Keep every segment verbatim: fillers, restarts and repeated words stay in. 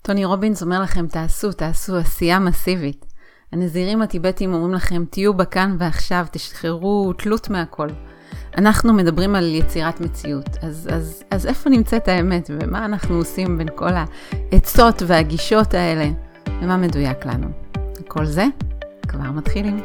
טוני רובינס אומר לכם, תעשו, תעשו עשייה מסיבית. הנזירים הטיבטים אומרים לכם, תהיו בכאן ועכשיו, תשחררו תלות מהכל. אנחנו מדברים על יצירת מציאות. אז, אז, אז איפה נמצאת האמת ומה אנחנו עושים בין כל העצות והגישות האלה ומה מדויק לנו? כל זה כבר מתחילים.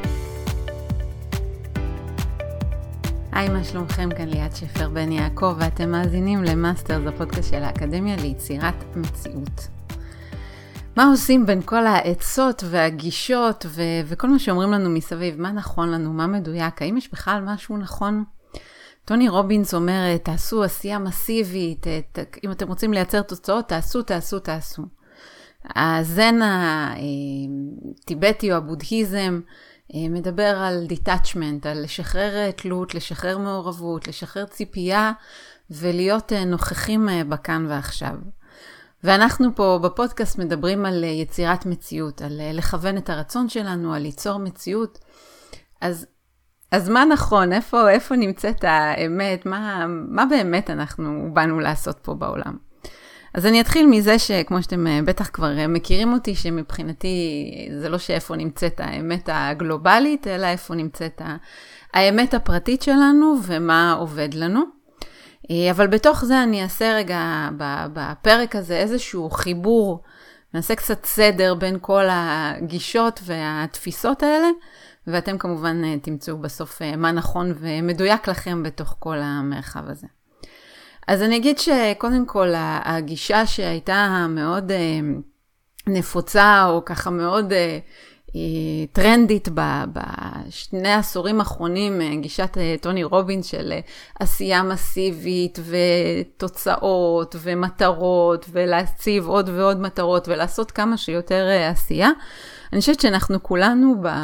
היי, מה שלומכם? כאן ליאת שפר בן יעקב ואתם מאזינים למאסטר, זה הפודקאסט של האקדמיה ליצירת מציאות. מה עושים בין כל העצות והגישות ו- וכל מה שאומרים לנו מסביב? מה נכון לנו? מה מדויק? האם יש בכלל משהו נכון? טוני רובינס אומר, תעשו עשייה מסיבית, ת- אם אתם רוצים לייצר תוצאות, תעשו, תעשו, תעשו. הזן הטיבטי או הבודהיזם מדבר על detachment, על לשחרר תלות, לשחרר מעורבות, לשחרר ציפייה ולהיות נוכחים בכאן ועכשיו. ואנחנו פה בפודקאסט מדברים על יצירת מציאות, על לכוון את הרצון שלנו, על ליצור מציאות. אז, אז מה נכון? איפה, איפה נמצאת האמת? מה, מה באמת אנחנו באנו לעשות פה בעולם? אז אני אתחיל מזה שכמו שאתם בטח כבר מכירים אותי, שמבחינתי זה לא שאיפה נמצאת האמת הגלובלית, אלא איפה נמצאת האמת הפרטית שלנו ומה עובד לנו. אבל בתוך זה אני אעשה רגע בפרק הזה איזשהו חיבור, נעשה קצת סדר בין כל הגישות והתפיסות האלה, ואתם כמובן תמצאו בסוף מה נכון ומדויק לכם בתוך כל המרחב הזה. אז אני אגיד שקודם כל הגישה שהייתה מאוד נפוצה או ככה מאוד טרנדית בשני העשורים האחרונים, גישת טוני רובינס של עשייה מסיבית ותוצאות ומטרות ולהציב עוד ועוד מטרות ולעשות כמה שיותר עשייה. אני חושבת שאנחנו כולנו ב...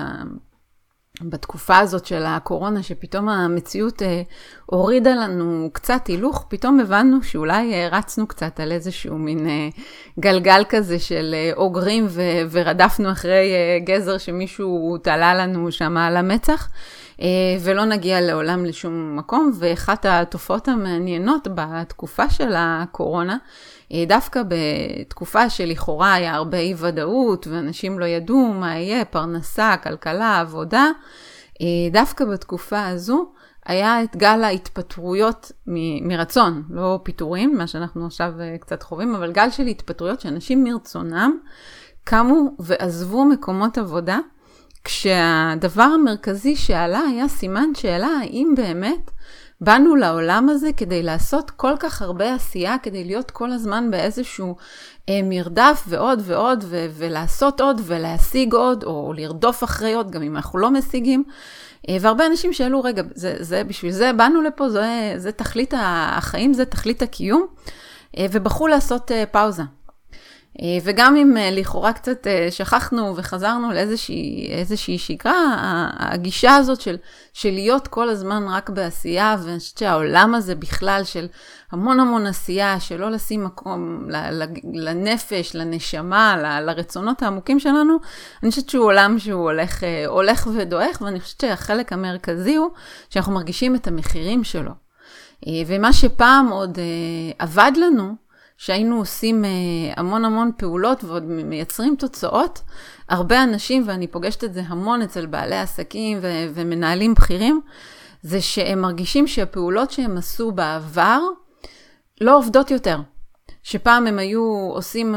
בתקופה הזאת של הקורונה, שפתאום המציאות אה, הורידה לנו קצת הילוך, פתאום הבנו שאולי אה, רצנו קצת על איזשהו מין אה, גלגל כזה של אה, אוגרים ו- ורדפנו אחרי אה, גזר שמישהו תלה לנו שם על המצח, אה, ולא נגיע לעולם לשום מקום. ואחת התופעות המעניינות בתקופה של הקורונה, אה, דווקא בתקופה שלכאורה היה הרבה אי ודאות, ואנשים לא ידעו מה יהיה, פרנסה, כלכלה, עבודה, דווקא בתקופה הזו היה את גל ההתפטרויות מ- מרצון, לא פיטורים, מה שאנחנו עכשיו קצת חווים, אבל גל של התפטרויות שאנשים מרצונם קמו ועזבו מקומות עבודה, כשהדבר המרכזי שעלה היה סימן שאלה, האם באמת באנו לעולם הזה כדי לעשות כל כך הרבה עשייה, כדי להיות כל הזמן באיזשהו אה, מרדף ועוד ועוד, ו- ולעשות עוד ולהשיג עוד, או לרדוף אחרי עוד, גם אם אנחנו לא משיגים. אה, והרבה אנשים שאלו, רגע, זה, זה, בשביל זה באנו לפה, זה, זה תכלית החיים, זה תכלית הקיום, אה, ובחרו לעשות אה, פאוזה. וגם אם לכאורה קצת שכחנו וחזרנו לאיזושהי איזושהי שגרה, הגישה הזאת של, של להיות כל הזמן רק בעשייה, ואני חושבת שהעולם הזה בכלל של המון המון עשייה, שלא לשים מקום לנפש, לנשמה, ל, לרצונות העמוקים שלנו, אני חושבת שהוא עולם שהוא הולך, הולך ודועך, ואני חושבת שהחלק המרכזי הוא שאנחנו מרגישים את המחירים שלו. ומה שפעם עוד עבד לנו, שהיינו עושים המון המון פעולות ועוד מייצרים תוצאות, הרבה אנשים, ואני פוגשת את זה המון אצל בעלי עסקים ו- ומנהלים בכירים, זה שהם מרגישים שהפעולות שהם עשו בעבר לא עובדות יותר. שפעם הם היו עושים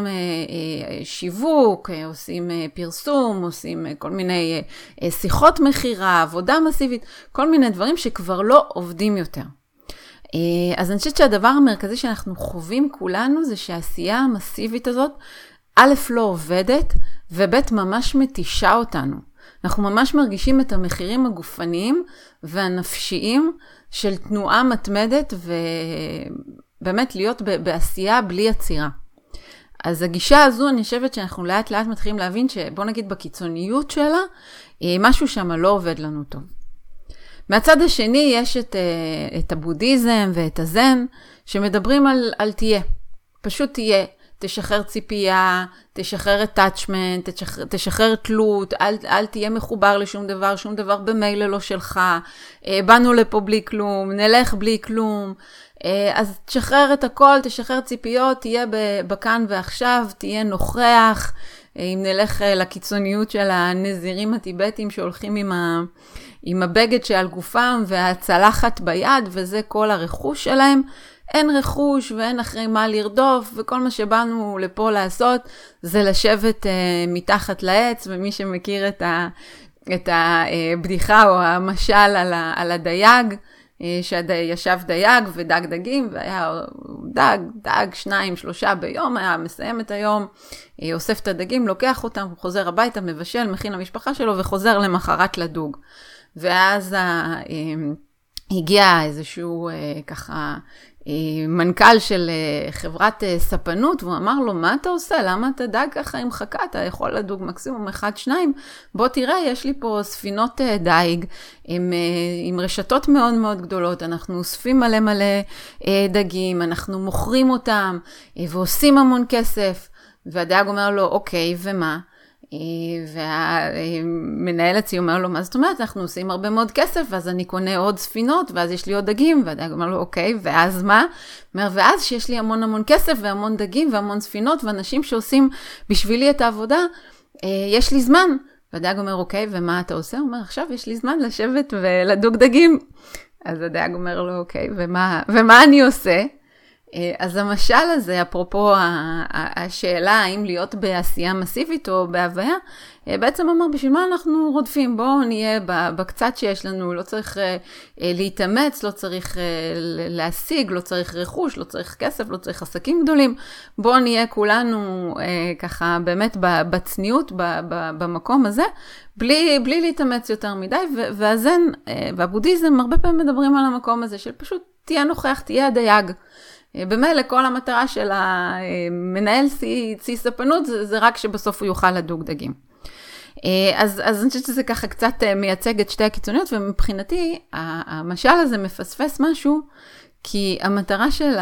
שיווק, עושים פרסום, עושים כל מיני שיחות מחירה, עבודה מסיבית, כל מיני דברים שכבר לא עובדים יותר. אז אני חושבת שהדבר המרכזי שאנחנו חווים כולנו זה שהעשייה המסיבית הזאת, א' לא עובדת, וב' ממש מתישה אותנו. אנחנו ממש מרגישים את המחירים הגופניים והנפשיים של תנועה מתמדת, ובאמת להיות בעשייה בלי יצירה. אז הגישה הזו, אני חושבת שאנחנו לאט לאט מתחילים להבין שבוא נגיד בקיצוניות שלה, משהו שם לא עובד לנו טוב. מהצד השני יש את, את הבודהיזם ואת הזן, שמדברים על, על תהיה. פשוט תהיה. תשחרר ציפייה, תשחרר attachment, תשחרר, תשחרר תלות, אל, אל תהיה מחובר לשום דבר, שום דבר במייל לא שלך, באנו לפה בלי כלום, נלך בלי כלום, אז תשחרר את הכל, תשחרר ציפיות, תהיה בכאן ועכשיו, תהיה נוכח, אם נלך לקיצוניות של הנזירים הטיבטים שהולכים עם, ה, עם הבגד שעל גופם והצלחת ביד, וזה כל הרכוש שלהם, אין רכוש ואין אחרי מה לרדוף, וכל מה שבאנו לפה לעשות זה לשבת uh, מתחת לעץ, ומי שמכיר את, ה, את הבדיחה או המשל על, ה, על הדייג, שישב דייג ודג דגים, והיה דג, דג, שניים, שלושה ביום, היה מסיים את היום, אוסף את הדגים, לוקח אותם, חוזר הביתה, מבשל, מכין למשפחה שלו, וחוזר למחרת לדוג. ואז הגיע איזשהו ככה, מנכ"ל של חברת ספנות, והוא אמר לו, מה אתה עושה? למה אתה דג ככה עם חכה? אתה יכול לדוג מקסימום אחד, שניים. בוא תראה, יש לי פה ספינות דייג עם, עם רשתות מאוד מאוד גדולות. אנחנו אוספים מלא מלא דגים, אנחנו מוכרים אותם ועושים המון כסף. והדייג אומר לו, אוקיי, ומה? והמנהל אצלי אומר לו, מה זאת אומרת? אנחנו עושים הרבה מאוד כסף, ואז אני קונה עוד ספינות, ואז יש לי עוד דגים, והדייג אומר לו, אוקיי, ואז מה? אומר, ואז שיש לי המון המון כסף, והמון דגים, והמון ספינות, ואנשים שעושים בשבילי את העבודה, יש לי זמן. והדייג אומר, אוקיי, ומה אתה עושה? הוא אומר, עכשיו יש לי זמן לשבת ולדוג דגים. אז הדייג אומר לו, אוקיי, ומה, ומה אני עושה? אז המשל הזה, אפרופו השאלה האם להיות בעשייה מסיבית או בהוויה, בעצם אמר, בשביל מה אנחנו רודפים? בואו נהיה בקצת שיש לנו, לא צריך להתאמץ, לא צריך להשיג, לא צריך רכוש, לא צריך כסף, לא צריך עסקים גדולים. בואו נהיה כולנו ככה באמת בצניעות במקום הזה, בלי, בלי להתאמץ יותר מדי, והזן והבודהיזם הרבה פעמים מדברים על המקום הזה, של פשוט תהיה נוכח, תהיה הדייג. במילא כל המטרה של המנהל צי ספנות זה, זה רק שבסוף הוא יוכל לדוג דגים. אז, אז אני חושבת שזה ככה קצת מייצג את שתי הקיצוניות, ומבחינתי המשל הזה מפספס משהו, כי המטרה של,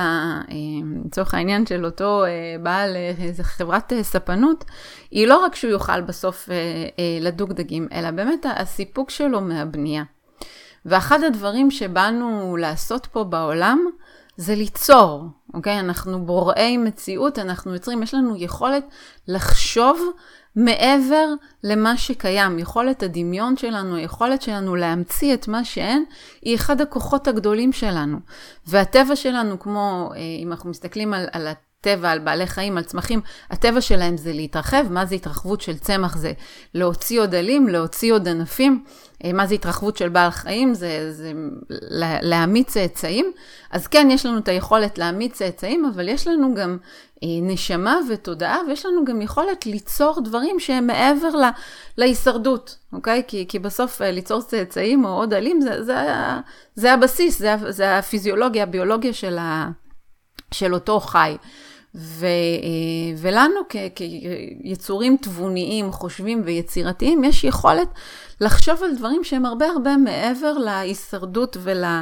לצורך העניין של אותו בעל חברת ספנות, היא לא רק שהוא יוכל בסוף לדוג דגים, אלא באמת הסיפוק שלו מהבנייה. ואחד הדברים שבאנו לעשות פה בעולם, זה ליצור, אוקיי? אנחנו בוראי מציאות, אנחנו יוצרים, יש לנו יכולת לחשוב מעבר למה שקיים. יכולת הדמיון שלנו, היכולת שלנו להמציא את מה שאין, היא אחד הכוחות הגדולים שלנו. והטבע שלנו, כמו אם אנחנו מסתכלים על, על הטבע, על בעלי חיים, על צמחים, הטבע שלהם זה להתרחב. מה זה התרחבות של צמח? זה להוציא עוד עלים, להוציא עוד ענפים. מה זה התרחבות של בעל חיים? זה, זה להעמיד צאצאים. אז כן, יש לנו את היכולת להעמיד צאצאים, אבל יש לנו גם נשמה ותודעה, ויש לנו גם יכולת ליצור דברים שהם מעבר לה, להישרדות, אוקיי? כי, כי בסוף ליצור צאצאים או עוד עלים, זה, זה, זה הבסיס, זה, זה הפיזיולוגיה, הביולוגיה של, ה, של אותו חי. ו, ולנו כ, כיצורים תבוניים, חושבים ויצירתיים, יש יכולת לחשוב על דברים שהם הרבה הרבה מעבר להישרדות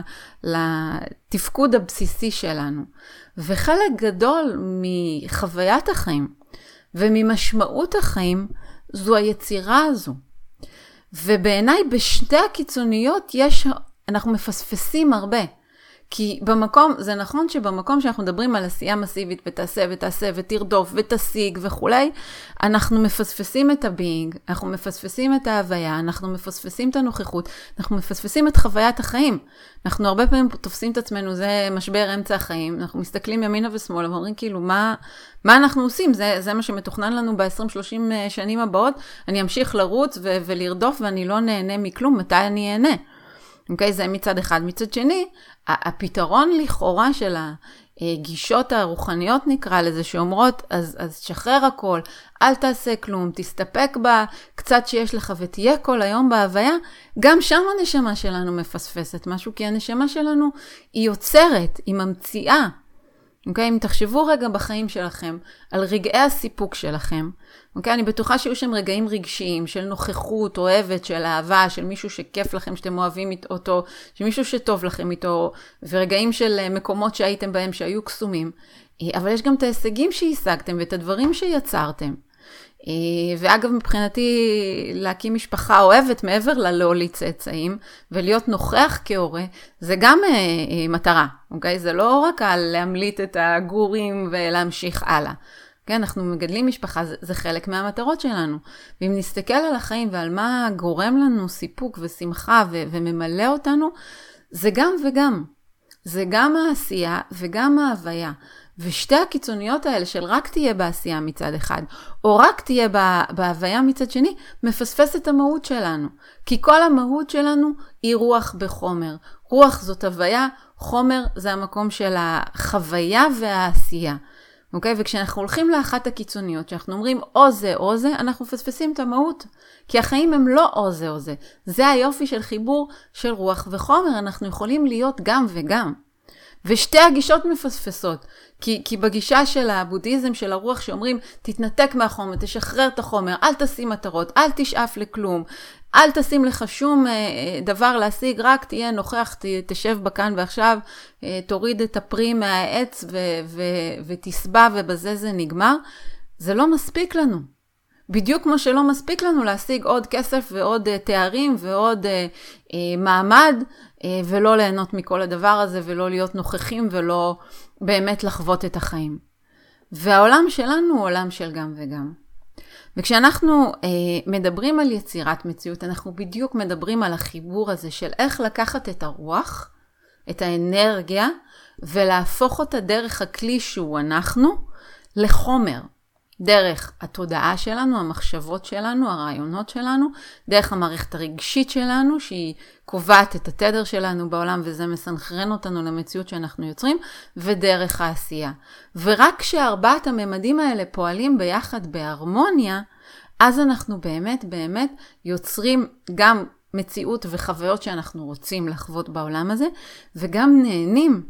ולתפקוד הבסיסי שלנו. וחלק גדול מחוויית החיים וממשמעות החיים זו היצירה הזו. ובעיניי בשתי הקיצוניות יש, אנחנו מפספסים הרבה. כי במקום, זה נכון שבמקום שאנחנו מדברים על עשייה מסיבית ותעשה ותעשה ותרדוף ותשיג וכולי, אנחנו מפספסים את הביינג, אנחנו מפספסים את ההוויה, אנחנו מפספסים את הנוכחות, אנחנו מפספסים את חוויית החיים. אנחנו הרבה פעמים תופסים את עצמנו, זה משבר אמצע החיים, אנחנו מסתכלים ימינה ושמאלה ואומרים כאילו מה, מה אנחנו עושים? זה, זה מה שמתוכנן לנו ב-עשרים שלושים שנים הבאות, אני אמשיך לרוץ ו- ולרדוף ואני לא נהנה מכלום, מתי אני אהנה? אוקיי, זה מצד אחד. מצד שני, הפתרון לכאורה של הגישות הרוחניות נקרא לזה, שאומרות, אז, אז שחרר הכל, אל תעשה כלום, תסתפק בקצת שיש לך ותהיה כל היום בהוויה, גם שם הנשמה שלנו מפספסת משהו, כי הנשמה שלנו היא יוצרת, היא ממציאה. אוקיי, אם תחשבו רגע בחיים שלכם, על רגעי הסיפוק שלכם, אוקיי, אני בטוחה שיהיו שם רגעים רגשיים, של נוכחות, אוהבת, של אהבה, של מישהו שכיף לכם, שאתם אוהבים אותו, של מישהו שטוב לכם איתו, ורגעים של מקומות שהייתם בהם, שהיו קסומים. אבל יש גם את ההישגים שהשגתם ואת הדברים שיצרתם. ואגב, מבחינתי, להקים משפחה אוהבת מעבר ללהוליד צאצאים, ולהיות נוכח כהורה, זה גם מטרה, אוקיי? זה לא רק על להמליט את הגורים ולהמשיך הלאה. כן, אנחנו מגדלים משפחה, זה, זה חלק מהמטרות שלנו. ואם נסתכל על החיים ועל מה גורם לנו סיפוק ושמחה ו- וממלא אותנו, זה גם וגם. זה גם העשייה וגם ההוויה. ושתי הקיצוניות האלה של רק תהיה בעשייה מצד אחד, או רק תהיה בהוויה מצד שני, מפספס את המהות שלנו. כי כל המהות שלנו היא רוח בחומר. רוח זאת הוויה, חומר זה המקום של החוויה והעשייה. אוקיי? וכשאנחנו הולכים לאחת הקיצוניות, שאנחנו אומרים או זה או זה, אנחנו מפספסים את המהות. כי החיים הם לא או זה או זה. זה היופי של חיבור של רוח וחומר. אנחנו יכולים להיות גם וגם. ושתי הגישות מפספסות, כי, כי בגישה של הבודהיזם, של הרוח שאומרים, תתנתק מהחומר, תשחרר את החומר, אל תשים מטרות, אל תשאף לכלום, אל תשים לך שום אה, דבר להשיג, רק תהיה נוכח, ת, תשב בכאן ועכשיו, אה, תוריד את הפרי מהעץ ו, ו, ותסבע ובזה זה נגמר. זה לא מספיק לנו. בדיוק כמו שלא מספיק לנו להשיג עוד כסף ועוד uh, תארים ועוד uh, uh, מעמד, uh, ולא ליהנות מכל הדבר הזה ולא להיות נוכחים ולא באמת לחוות את החיים. והעולם שלנו הוא עולם של גם וגם. וכשאנחנו uh, מדברים על יצירת מציאות, אנחנו בדיוק מדברים על החיבור הזה של איך לקחת את הרוח, את האנרגיה, ולהפוך אותה דרך הכלי שהוא אנחנו לחומר. דרך התודעה שלנו, המחשבות שלנו, הרעיונות שלנו, דרך המערכת הרגשית שלנו, שהיא קובעת את התדר שלנו בעולם, וזה מסנכרן אותנו למציאות שאנחנו יוצרים, ודרך העשייה. ורק כשארבעת הממדים האלה פועלים ביחד בהרמוניה, אז אנחנו באמת באמת יוצרים גם מציאות וחוויות שאנחנו רוצים לחוות בעולם הזה, וגם נהנים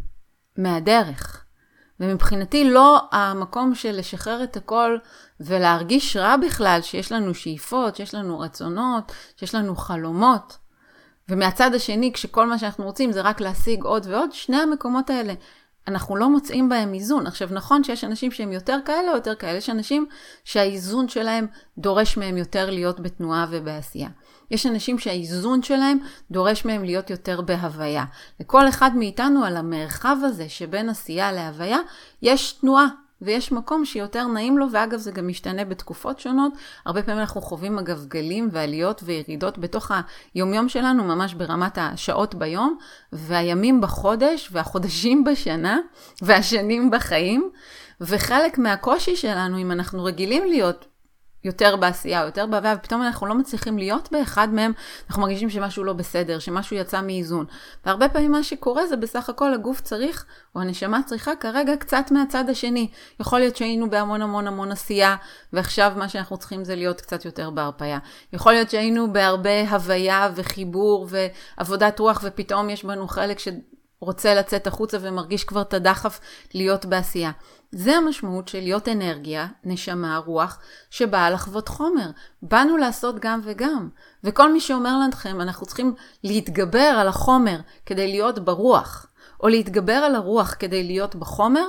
מהדרך. ומבחינתי לא המקום של לשחרר את הכל ולהרגיש רע בכלל שיש לנו שאיפות, שיש לנו רצונות, שיש לנו חלומות. ומהצד השני, כשכל מה שאנחנו רוצים זה רק להשיג עוד ועוד, שני המקומות האלה, אנחנו לא מוצאים בהם איזון. עכשיו נכון שיש אנשים שהם יותר כאלה או יותר כאלה, יש אנשים שהאיזון שלהם דורש מהם יותר להיות בתנועה ובעשייה. יש אנשים שהאיזון שלהם דורש מהם להיות יותר בהוויה. לכל אחד מאיתנו על המרחב הזה שבין עשייה להוויה, יש תנועה ויש מקום שיותר נעים לו, ואגב זה גם משתנה בתקופות שונות. הרבה פעמים אנחנו חווים אגב גלים ועליות וירידות בתוך היומיום שלנו, ממש ברמת השעות ביום, והימים בחודש, והחודשים בשנה, והשנים בחיים. וחלק מהקושי שלנו, אם אנחנו רגילים להיות יותר בעשייה, יותר בהוויה, ופתאום אנחנו לא מצליחים להיות באחד מהם, אנחנו מרגישים שמשהו לא בסדר, שמשהו יצא מאיזון. והרבה פעמים מה שקורה זה בסך הכל הגוף צריך, או הנשמה צריכה כרגע קצת מהצד השני. יכול להיות שהיינו בהמון המון המון עשייה, ועכשיו מה שאנחנו צריכים זה להיות קצת יותר בהרפאיה. יכול להיות שהיינו בהרבה הוויה וחיבור ועבודת רוח, ופתאום יש בנו חלק שרוצה לצאת החוצה ומרגיש כבר את הדחף להיות בעשייה. זה המשמעות של להיות אנרגיה, נשמה, רוח, שבאה לחוות חומר. באנו לעשות גם וגם. וכל מי שאומר לכם, אנחנו צריכים להתגבר על החומר כדי להיות ברוח, או להתגבר על הרוח כדי להיות בחומר,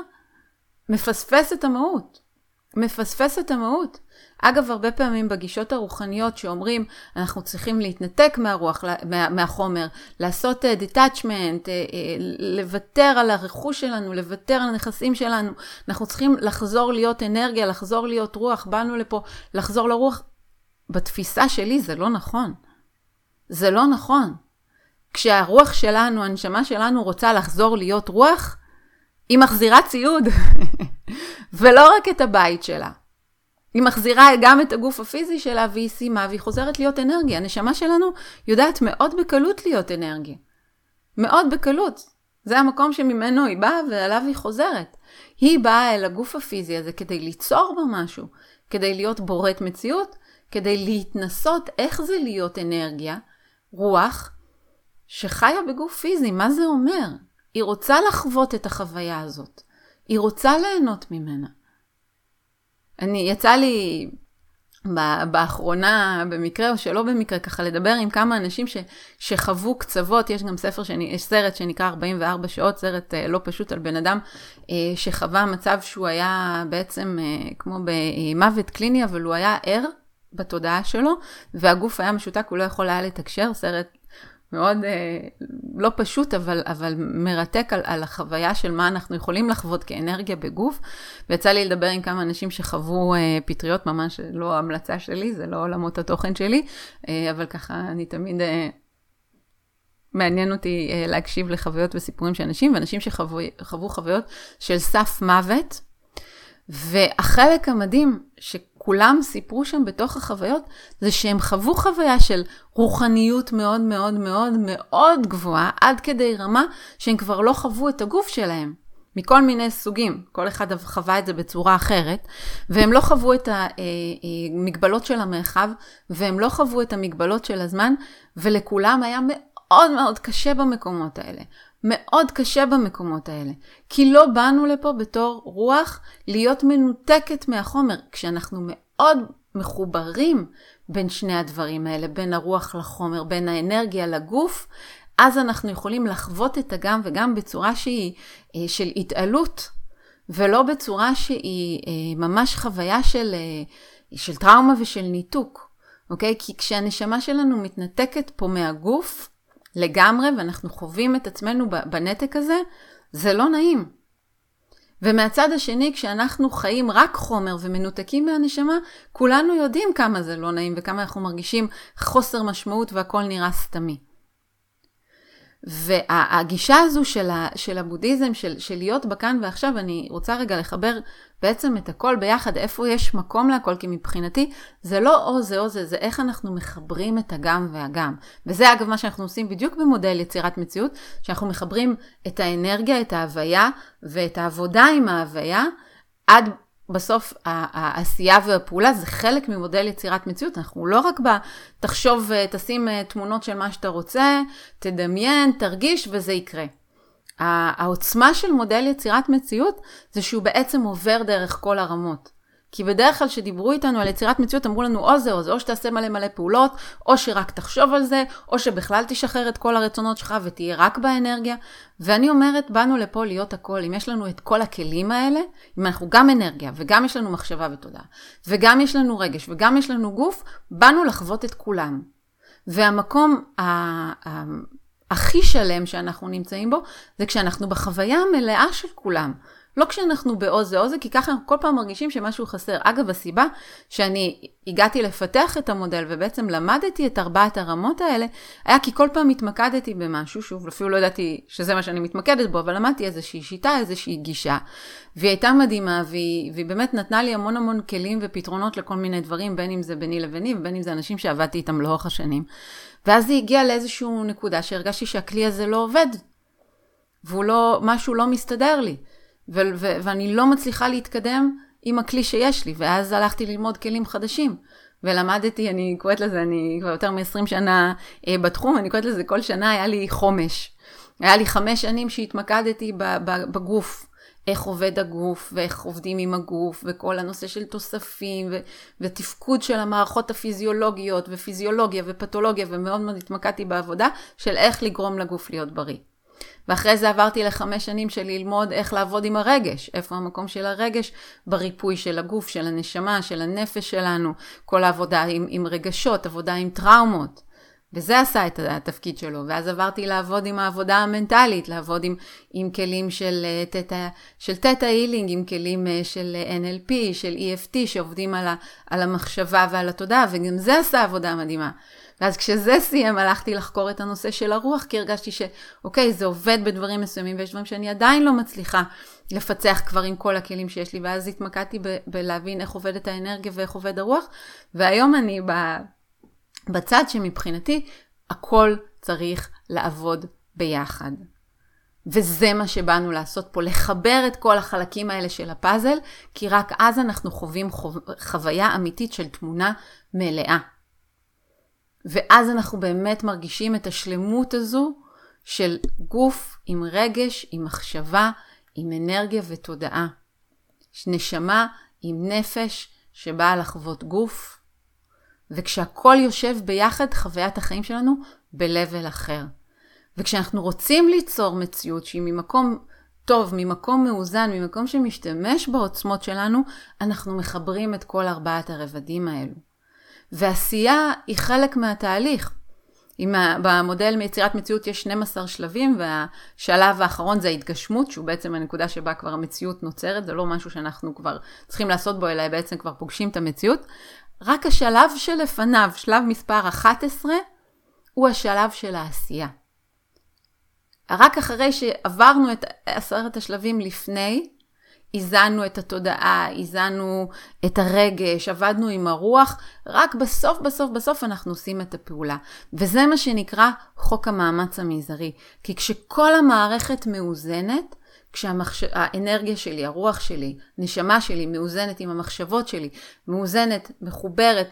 מפספס את המהות. מפספס את המהות. אגב, הרבה פעמים בגישות הרוחניות שאומרים, אנחנו צריכים להתנתק מהרוח, מה, מהחומר, לעשות uh, detachment, uh, uh, לוותר על הרכוש שלנו, לוותר על הנכסים שלנו. אנחנו צריכים לחזור להיות אנרגיה, לחזור להיות רוח, באנו לפה, לחזור לרוח. בתפיסה שלי זה לא נכון. זה לא נכון. כשהרוח שלנו, הנשמה שלנו רוצה לחזור להיות רוח, היא מחזירה ציוד. ולא רק את הבית שלה. היא מחזירה גם את הגוף הפיזי שלה, והיא סיימה, והיא חוזרת להיות אנרגיה. הנשמה שלנו יודעת מאוד בקלות להיות אנרגיה. מאוד בקלות. זה המקום שממנו היא באה, ועליו היא חוזרת. היא באה אל הגוף הפיזי הזה כדי ליצור בו משהו, כדי להיות בוראת מציאות, כדי להתנסות איך זה להיות אנרגיה, רוח, שחיה בגוף פיזי. מה זה אומר? היא רוצה לחוות את החוויה הזאת. היא רוצה ליהנות ממנה. אני, יצא לי באחרונה, במקרה או שלא במקרה, ככה לדבר עם כמה אנשים ש, שחוו קצוות. יש גם ספר, שאני, יש סרט שנקרא ארבעים וארבע שעות, סרט אה, לא פשוט על בן אדם אה, שחווה מצב שהוא היה בעצם אה, כמו במוות קליני, אבל הוא היה ער בתודעה שלו, והגוף היה משותק, הוא לא יכול היה לתקשר. סרט מאוד אה, לא פשוט, אבל, אבל מרתק על, על החוויה של מה אנחנו יכולים לחוות כאנרגיה בגוף. ויצא לי לדבר עם כמה אנשים שחוו אה, פטריות, ממש לא המלצה שלי, זה לא עולמות התוכן שלי, אה, אבל ככה אני תמיד אה, מעניין אותי אה, להקשיב לחוויות וסיפורים של אנשים, ואנשים שחוו חוויות של סף מוות. והחלק המדהים שכולם סיפרו שם בתוך החוויות, זה שהם חוו חוויה של רוחניות מאוד מאוד מאוד מאוד גבוהה, עד כדי רמה שהם כבר לא חוו את הגוף שלהם, מכל מיני סוגים, כל אחד חווה את זה בצורה אחרת, והם לא חוו את המגבלות של המרחב, והם לא חוו את המגבלות של הזמן, ולכולם היה מאוד מאוד קשה במקומות האלה. מאוד קשה במקומות האלה, כי לא באנו לפה בתור רוח להיות מנותקת מהחומר. כשאנחנו מאוד מחוברים בין שני הדברים האלה, בין הרוח לחומר, בין האנרגיה לגוף, אז אנחנו יכולים לחוות את הגם וגם בצורה שהיא של התעלות, ולא בצורה שהיא ממש חוויה של, של טראומה ושל ניתוק. אוקיי? כי כשהנשמה שלנו מתנתקת פה מהגוף, לגמרי, ואנחנו חווים את עצמנו בנתק הזה, זה לא נעים. ומהצד השני, כשאנחנו חיים רק חומר ומנותקים מהנשמה, כולנו יודעים כמה זה לא נעים, וכמה אנחנו מרגישים חוסר משמעות והכל נראה סתמי. והגישה הזו של, ה, של הבודהיזם, של, של להיות בכאן ועכשיו, אני רוצה רגע לחבר בעצם את הכל ביחד, איפה יש מקום להכל, כי מבחינתי זה לא או זה או זה, זה איך אנחנו מחברים את הגם והגם. וזה אגב מה שאנחנו עושים בדיוק במודל יצירת מציאות, שאנחנו מחברים את האנרגיה, את ההוויה ואת העבודה עם ההוויה, עד בסוף העשייה והפעולה. זה חלק ממודל יצירת מציאות. אנחנו לא רק בה, תחשוב, תשים תמונות של מה שאתה רוצה, תדמיין, תרגיש וזה יקרה. העוצמה של מודל יצירת מציאות זה שהוא בעצם עובר דרך כל הרמות. כי בדרך כלל שדיברו איתנו על יצירת מציאות, אמרו לנו או זה או זה, או שתעשה מלא מלא פעולות, או שרק תחשוב על זה, או שבכלל תשחרר את כל הרצונות שלך ותהיה רק באנרגיה. ואני אומרת, באנו לפה להיות הכל. אם יש לנו את כל הכלים האלה, אם אנחנו גם אנרגיה, וגם יש לנו מחשבה ותודעה, וגם יש לנו רגש, וגם יש לנו גוף, באנו לחוות את כולם. והמקום ה- הכי שלם שאנחנו נמצאים בו, זה כשאנחנו בחוויה המלאה של כולם. לא כשאנחנו בעוז זה עוז זה, כי ככה אנחנו כל פעם מרגישים שמשהו חסר. אגב, הסיבה שאני הגעתי לפתח את המודל, ובעצם למדתי את ארבעת הרמות האלה, היה כי כל פעם התמקדתי במשהו, שוב, אפילו לא ידעתי שזה מה שאני מתמקדת בו, אבל למדתי איזושהי שיטה, איזושהי גישה, והיא הייתה מדהימה, והיא, והיא באמת נתנה לי המון המון כלים ופתרונות לכל מיני דברים, בין אם זה ביני לביני, ובין אם זה אנשים שעבדתי איתם לאורך השנים. ואז היא הגיעה לאיזשהו נקודה שהרגשתי שהכלי הזה לא עובד, והוא לא, משהו לא מסתדר לי. ו- ו- ואני לא מצליחה להתקדם עם הכלי שיש לי, ואז הלכתי ללמוד כלים חדשים, ולמדתי, אני קוראת לזה, אני כבר יותר מ-עשרים שנה אה, בתחום, אני קוראת לזה, כל שנה היה לי חומש. היה לי חמש שנים שהתמקדתי בגוף, איך עובד הגוף, ואיך עובדים עם הגוף, וכל הנושא של תוספים, ו- ותפקוד של המערכות הפיזיולוגיות, ופיזיולוגיה ופתולוגיה, ומאוד מאוד התמקדתי בעבודה של איך לגרום לגוף להיות בריא. ואחרי זה עברתי לחמש שנים של ללמוד איך לעבוד עם הרגש, איפה המקום של הרגש בריפוי של הגוף, של הנשמה, של הנפש שלנו, כל העבודה עם, עם רגשות, עבודה עם טראומות, וזה עשה את התפקיד שלו. ואז עברתי לעבוד עם העבודה המנטלית, לעבוד עם, עם כלים של תטא, של תטא הילינג, עם כלים של אן אל פי, של אי אף טי, שעובדים על, ה, על המחשבה ועל התודעה, וגם זה עשה עבודה מדהימה. ואז כשזה סיים, הלכתי לחקור את הנושא של הרוח, כי הרגשתי שאוקיי, זה עובד בדברים מסוימים, ויש דברים שאני עדיין לא מצליחה לפצח כבר עם כל הכלים שיש לי, ואז התמקדתי ב- בלהבין איך עובדת האנרגיה ואיך עובד הרוח, והיום אני ב- בצד שמבחינתי, הכל צריך לעבוד ביחד. וזה מה שבאנו לעשות פה, לחבר את כל החלקים האלה של הפאזל, כי רק אז אנחנו חווים חו- חוויה אמיתית של תמונה מלאה. ואז אנחנו באמת מרגישים את השלמות הזו של גוף עם רגש, עם מחשבה, עם אנרגיה ותודעה. נשמה עם נפש שבאה לחוות גוף, וכשהכל יושב ביחד, חוויית החיים שלנו ב-level אחר. וכשאנחנו רוצים ליצור מציאות שהיא ממקום טוב, ממקום מאוזן, ממקום שמשתמש בעוצמות שלנו, אנחנו מחברים את כל ארבעת הרבדים האלו. ועשייה היא חלק מהתהליך. במודל מיצירת מציאות יש שנים עשר שלבים, והשלב האחרון זה ההתגשמות, שהוא בעצם הנקודה שבה כבר המציאות נוצרת, זה לא משהו שאנחנו כבר צריכים לעשות בו, אלא בעצם כבר פוגשים את המציאות. רק השלב שלפניו, שלב מספר אחת עשרה, הוא השלב של העשייה. רק אחרי שעברנו את עשרת השלבים לפני, איזנו את התודעה, איזנו את הרגש, עבדנו עם הרוח, רק בסוף בסוף בסוף אנחנו עושים את הפעולה. וזה מה שנקרא חוק המאמץ המזערי. כי כשכל המערכת מאוזנת, כשהאנרגיה שלי, הרוח שלי, נשמה שלי מאוזנת עם המחשבות שלי, מאוזנת, מחוברת,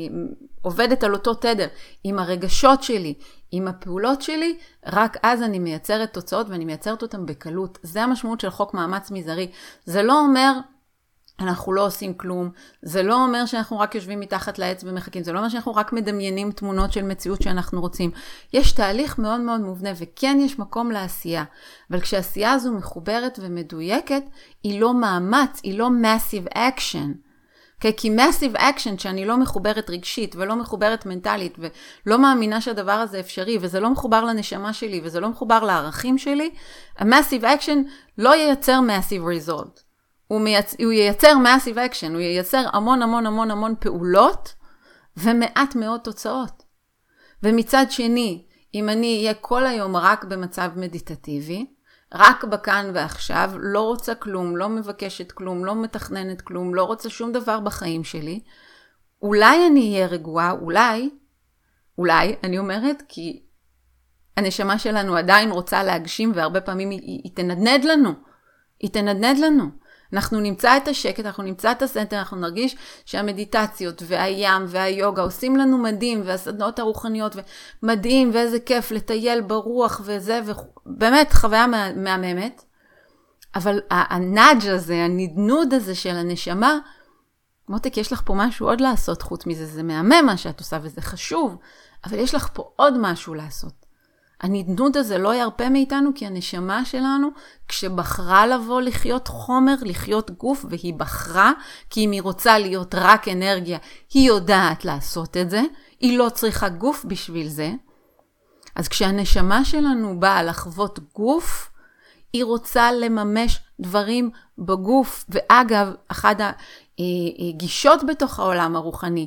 עובדת על אותו תדר, עם הרגשות שלי, עם הפעולות שלי, רק אז אני מייצרת תוצאות ואני מייצרת אותן בקלות. זה המשמעות של חוק מאמץ מזערי. זה לא אומר אנחנו לא עושים כלום, זה לא אומר שאנחנו רק יושבים מתחת לעץ ומחכים, זה לא אומר שאנחנו רק מדמיינים תמונות של מציאות שאנחנו רוצים. יש תהליך מאוד מאוד מובנה, וכן יש מקום לעשייה, אבל כשהעשייה הזו מחוברת ומדויקת, היא לא מאמץ, היא לא massive action. Okay, כי massive action, שאני לא מחוברת רגשית ולא מחוברת מנטלית ולא מאמינה שהדבר הזה אפשרי, וזה לא מחובר לנשמה שלי וזה לא מחובר לערכים שלי, ה-massive action לא ייצר massive result. הוא, מייצ... הוא ייצר massive action, הוא ייצר המון המון המון המון פעולות ומעט מאוד תוצאות. ומצד שני, אם אני אהיה כל היום רק במצב מדיטטיבי, רק בכאן ועכשיו, לא רוצה כלום, לא מבקשת כלום, לא מתכננת כלום, לא רוצה שום דבר בחיים שלי, אולי אני אהיה רגועה, אולי, אולי, אני אומרת, כי הנשמה שלנו עדיין רוצה להגשים, והרבה פעמים היא, היא, היא תנדנד לנו, היא תנדנד לנו. אנחנו נמצא את השקט, אנחנו נמצא את הסנטר, אנחנו נרגיש שהמדיטציות והים והיוגה עושים לנו מדהים, והסדנות הרוחניות ומדהים, ואיזה כיף לטייל ברוח וזה, ובאמת חוויה מהממת. אבל הנאג' הזה, הנדנוד הזה של הנשמה, מותק, יש לך פה משהו עוד לעשות חוץ מזה, זה מהמם מה שאת עושה וזה חשוב, אבל יש לך פה עוד משהו לעשות. הנדנוד הזה לא ירפה מאיתנו, כי הנשמה שלנו, כשבחרה לבוא לחיות חומר, לחיות גוף, והיא בחרה, כי אם היא רוצה להיות רק אנרגיה, היא יודעת לעשות את זה, היא לא צריכה גוף בשביל זה. אז כשהנשמה שלנו באה לחוות גוף, היא רוצה לממש דברים בגוף, ואגב, אחד הגישות בתוך העולם הרוחני,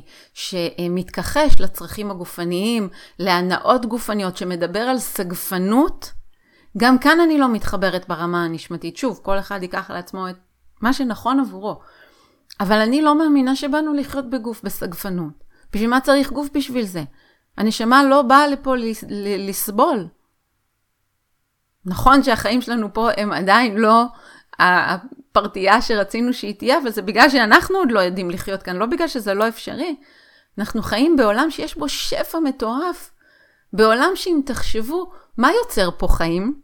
שמתכחש לצרכים הגופניים, להנאות גופניות, שמדבר על סגפנות, גם כאן אני לא מתחברת ברמה הנשמתית. שוב, כל אחד ייקח על עצמו את מה שנכון עבורו. אבל אני לא מאמינה שבאנו לחיות בגוף בסגפנות. בשביל מה צריך גוף בשביל זה? הנשמה לא באה לפה לסבול. נכון שהחיים שלנו פה הם עדיין לא הפרטייה שרצינו שהיא תהיה, אבל זה בגלל שאנחנו עוד לא יודעים לחיות כאן, לא בגלל שזה לא אפשרי. אנחנו חיים בעולם שיש בו שפע מטורף, בעולם שאם תחשבו, מה יוצר פה חיים?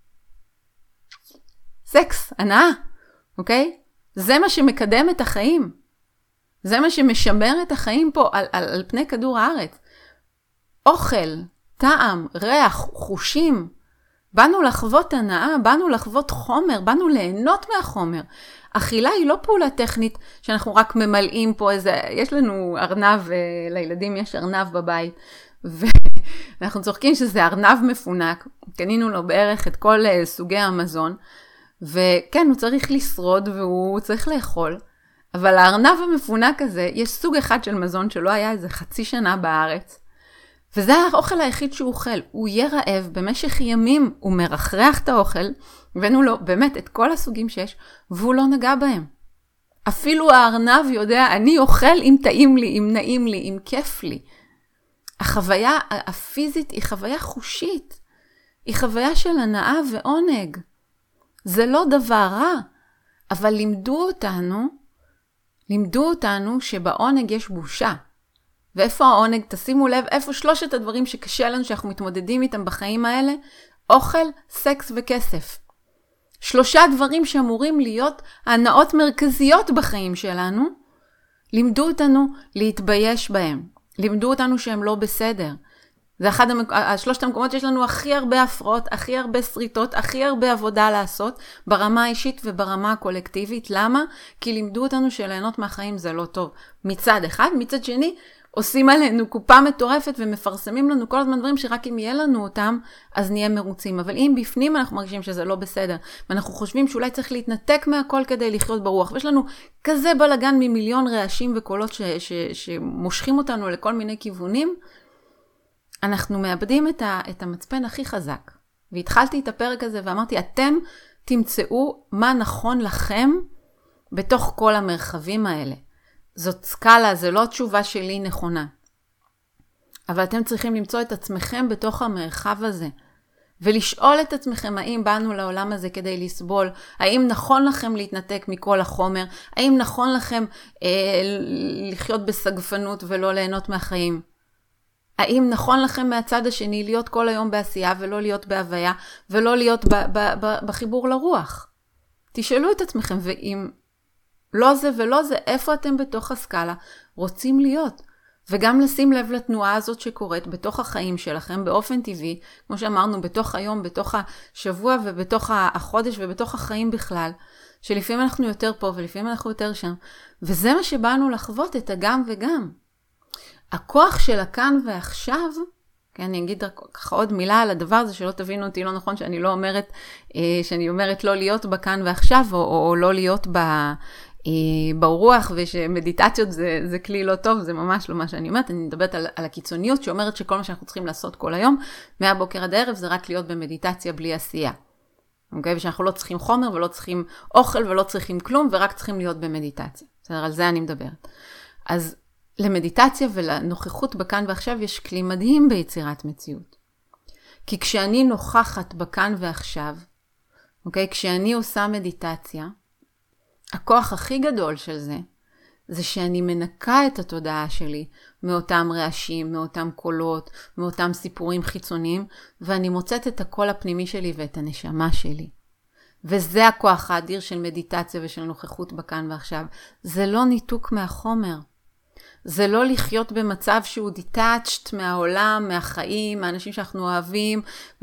סקס, הנאה, אוקיי? זה מה שמקדם את החיים. זה מה שמשמר את החיים פה על, על, על פני כדור הארץ. אוכל, טעם, ריח, חושים, באנו לחוות הנאה, באנו לחוות חומר, באנו ליהנות מהחומר. אכילה היא לא פעולה טכנית שאנחנו רק ממלאים פה איזה, יש לנו ארנב, לילדים יש ארנב בבית, ואנחנו צוחקים שזה ארנב מפונק, קנינו לו בערך את כל סוגי המזון, וכן, הוא צריך לשרוד והוא צריך לאכול, אבל הארנב המפונק הזה, יש סוג אחד של מזון שלא היה איזה חצי שנה בארץ, וזה האוכל היחיד שהוא אוכל. הוא יהיה רעב במשך ימים, הוא מרחרח את האוכל, הבאנו לו באמת את כל הסוגים שיש, והוא לא נגע בהם. אפילו הארנב יודע, אני אוכל אם טעים לי, אם נעים לי, אם כיף לי. החוויה הפיזית היא חוויה חושית, היא חוויה של הנאה ועונג. זה לא דבר רע, אבל לימדו אותנו, לימדו אותנו שבעונג יש בושה. ואיפה העונג? תשימו לב, איפה שלושת הדברים שקשה לנו, שאנחנו מתמודדים איתם בחיים האלה? אוכל, סקס וכסף. שלושה דברים שאמורים להיות הנאות מרכזיות בחיים שלנו, לימדו אותנו להתבייש בהם. לימדו אותנו שהם לא בסדר. זה אחד המק... השלושת המקומות שיש לנו הכי הרבה הפרעות, הכי הרבה שריטות, הכי הרבה עבודה לעשות, ברמה האישית וברמה הקולקטיבית. למה? כי לימדו אותנו שליהנות מהחיים זה לא טוב. מצד אחד, מצד שני, עושים עלינו קופה מטורפת ומפרסמים לנו כל הזמן דברים שרק אם יהיה לנו אותם, אז נהיה מרוצים. אבל אם בפנים אנחנו מרגישים שזה לא בסדר, ואנחנו חושבים שאולי צריך להתנתק מהכל כדי לחיות ברוח, ויש לנו כזה בלגן ממיליון רעשים וקולות ש... ש... שמושכים אותנו לכל מיני כיוונים, אנחנו מאבדים את, ה... את המצפן הכי חזק. והתחלתי את הפרק הזה ואמרתי, אתם תמצאו מה נכון לכם בתוך כל המרחבים האלה. זאת סקאלה, זה לא תשובה שלי נכונה. אבל אתם צריכים למצוא את עצמכם בתוך המרחב הזה. ולשאול את עצמכם, האם באנו לעולם הזה כדי לסבול? האם נכון לכם להתנתק מכל החומר? האם נכון לכם אה, לחיות בסגפנות ולא ליהנות מהחיים? האם נכון לכם מהצד השני להיות כל היום בעשייה ולא להיות בהוויה ולא להיות ב- ב- ב- בחיבור לרוח? תשאלו את עצמכם, ואם לא זה ולא זה, איפה אתם בתוך הסקאלה רוצים להיות? וגם לשים לב לתנועה הזאת שקורית בתוך החיים שלכם באופן טבעי, כמו שאמרנו, בתוך היום, בתוך השבוע ובתוך החודש ובתוך החיים בכלל, שלפעמים אנחנו יותר פה ולפעמים אנחנו יותר שם, וזה מה שבאנו לחוות, את הגם וגם. הכוח של הכאן ועכשיו, כן, אני אגיד ככה עוד מילה על הדבר הזה, שלא תבינו אותי לא נכון, שאני לא אומרת, שאני אומרת לא להיות בכאן ועכשיו, או, או, או לא להיות ב... ברוח, ושמדיטציות זה, זה כלי לא טוב, זה ממש לא מה שאני אומרת. אני מדברת על, על הקיצוניות שאומרת שכל מה שאנחנו צריכים לעשות כל היום, מהבוקר עד הערב, זה רק להיות במדיטציה בלי עשייה. אוקיי? ושאנחנו לא צריכים חומר ולא צריכים אוכל ולא צריכים כלום, ורק צריכים להיות במדיטציה. בסדר? על זה אני מדברת. אז למדיטציה ולנוכחות בכאן ועכשיו יש כלי מדהים ביצירת מציאות. כי כשאני נוכחת בכאן ועכשיו, אוקיי? כשאני עושה מדיטציה, הכוח הכי גדול של זה, זה שאני מנקה את התודעה שלי מאותם רעשים, מאותם קולות, מאותם סיפורים חיצוניים, ואני מוצאת את הקול הפנימי שלי ואת הנשמה שלי. וזה הכוח האדיר של מדיטציה ושל נוכחות בכאן ועכשיו. זה לא ניתוק מהחומר. זה לא לחיות במצב שהוא detached מהעולם, מהחיים, מהאנשים שאנחנו אוהבים,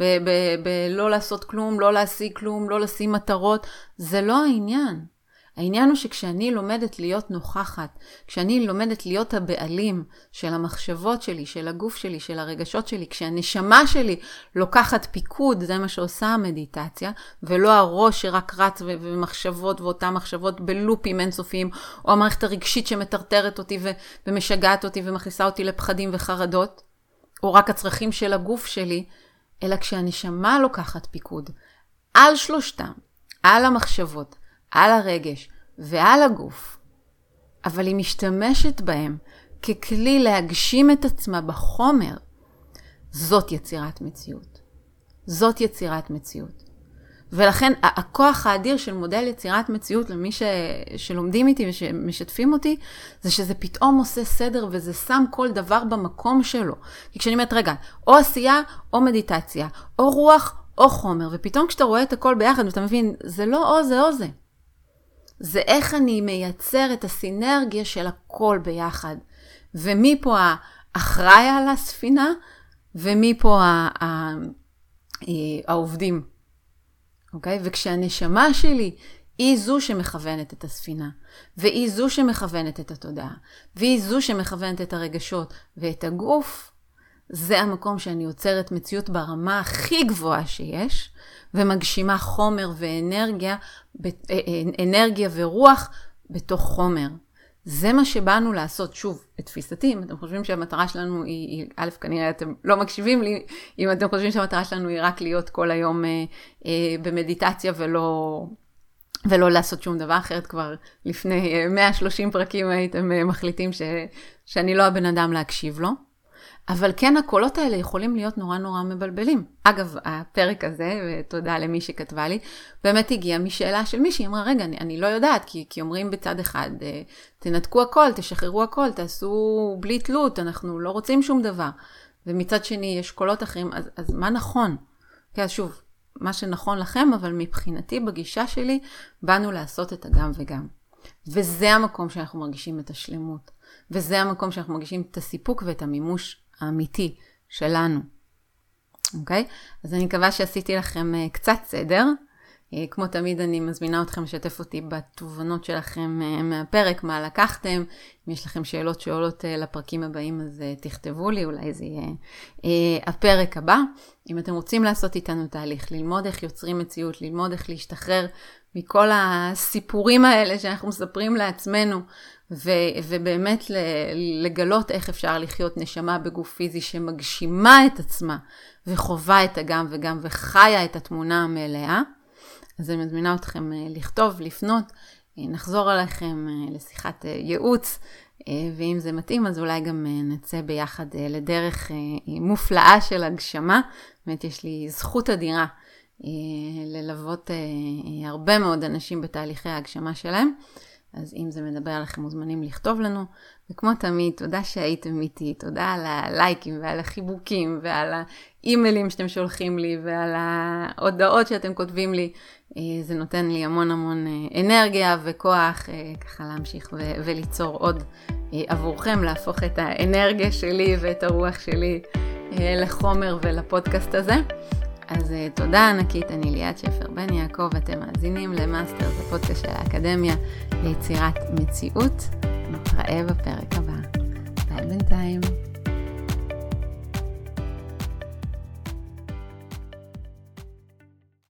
בלא לעשות כלום, לא להשיג כלום, לא לשים מטרות. זה לא העניין. העניין הוא שכשאני לומדת להיות נוכחת, כשאני לומדת להיות הבעלים של המחשבות שלי, של הגוף שלי, של הרגשות שלי, כשהנשמה שלי לוקחת פיקוד, זה מה שעושה המדיטציה, ולא הראש שרק רץ ומחשבות ואותן מחשבות בלופים אינסופיים, או המערכת הרגשית שמטרטרת אותי ומשגעת אותי ומכניסה אותי לפחדים וחרדות, או רק הצרכים של הגוף שלי, אלא כשהנשמה לוקחת פיקוד על שלושתם, על המחשבות, על הרגש ועל הגוף, אבל היא משתמשת בהם ככלי להגשים את עצמה בחומר, זאת יצירת מציאות. זאת יצירת מציאות. ולכן הכוח האדיר של מודל יצירת מציאות למי ש... שלומדים איתי ושמשתפים אותי, זה שזה פתאום עושה סדר וזה שם כל דבר במקום שלו. כי כשאני אומרת, רגע, או עשייה או מדיטציה, או רוח או חומר, ופתאום כשאתה רואה את הכל ביחד ואתה מבין, זה לא או זה או זה. זה איך אני מייצר את הסינרגיה של הכל ביחד. ומי פה האחראי על הספינה, ומי פה העובדים. אוקיי? וכשהנשמה שלי היא זו שמכוונת את הספינה, והיא זו שמכוונת את התודעה, והיא זו שמכוונת את הרגשות ואת הגוף, זה המקום שאני יוצרת מציאות ברמה הכי גבוהה שיש, ומגשימה חומר ואנרגיה, אנרגיה ורוח בתוך חומר. זה מה שבאנו לעשות. שוב, בתפיסתי, אם אתם חושבים שהמטרה שלנו היא, היא א', כנראה אתם לא מקשיבים לי, אם אתם חושבים שהמטרה שלנו היא רק להיות כל היום אה, אה, במדיטציה ולא, ולא לעשות שום דבר, אחרת כבר לפני מאה ושלושים פרקים הייתם מחליטים ש, שאני לא הבן אדם להקשיב לו. אבל כן, הקולות האלה יכולים להיות נורא נורא מבלבלים. אגב, הפרק הזה, ותודה למי שכתבה לי, באמת הגיעה משאלה של מישהי, אמרה, רגע, אני, אני לא יודעת, כי, כי אומרים בצד אחד, תנתקו הכל, תשחררו הכל, תעשו בלי תלות, אנחנו לא רוצים שום דבר. ומצד שני, יש קולות אחרים, אז, אז מה נכון? כי אז שוב, מה שנכון לכם, אבל מבחינתי, בגישה שלי, באנו לעשות את הגם וגם. וזה המקום שאנחנו מרגישים את השלמות. וזה המקום שאנחנו מרגישים את הסיפוק ואת המימוש האמיתי שלנו. אוקיי? אז אני מקווה שעשיתי לכם קצת סדר. כמו תמיד אני מזמינה אתכם לשתף אותי בתובנות שלכם מהפרק, מה לקחתם. אם יש לכם שאלות שעולות לפרקים הבאים, אז תכתבו לי, אולי זה יהיה הפרק הבא. אם אתם רוצים לעשות איתנו תהליך, ללמוד איך יוצרים מציאות, ללמוד איך להשתחרר מכל הסיפורים האלה שאנחנו מספרים לעצמנו, ו- ובאמת לגלות איך אפשר לחיות נשמה בגוף פיזי שמגשימה את עצמה, וחובה את הגם וגם, וחיה את התמונה המלאה, אז אני מזמינה אתכם לכתוב, לפנות, נחזור עליכם לשיחת ייעוץ, ואם זה מתאים, אז אולי גם נצא ביחד לדרך מופלאה של הגשמה. באמת יש לי זכות אדירה ללוות הרבה מאוד אנשים בתהליכי ההגשמה שלהם. אז אם זה מדבר עליכם, מוזמנים לכתוב לנו. וכמו תמיד, תודה שהייתם איתי, תודה על הלייקים ועל החיבוקים ועל האימיילים שאתם שולחים לי ועל ההודעות שאתם כותבים לי. זה נותן לי המון המון אנרגיה וכוח ככה להמשיך ו- וליצור עוד עבורכם, להפוך את האנרגיה שלי ואת הרוח שלי לחומר ולפודקאסט הזה. אז תודה ענקית, אני ליאת שפר בן יעקב, אתם מאזינים למאסטר, זה פודקאסט של האקדמיה ליצירת מציאות. נתראה בפרק הבא. ביי בינתיים.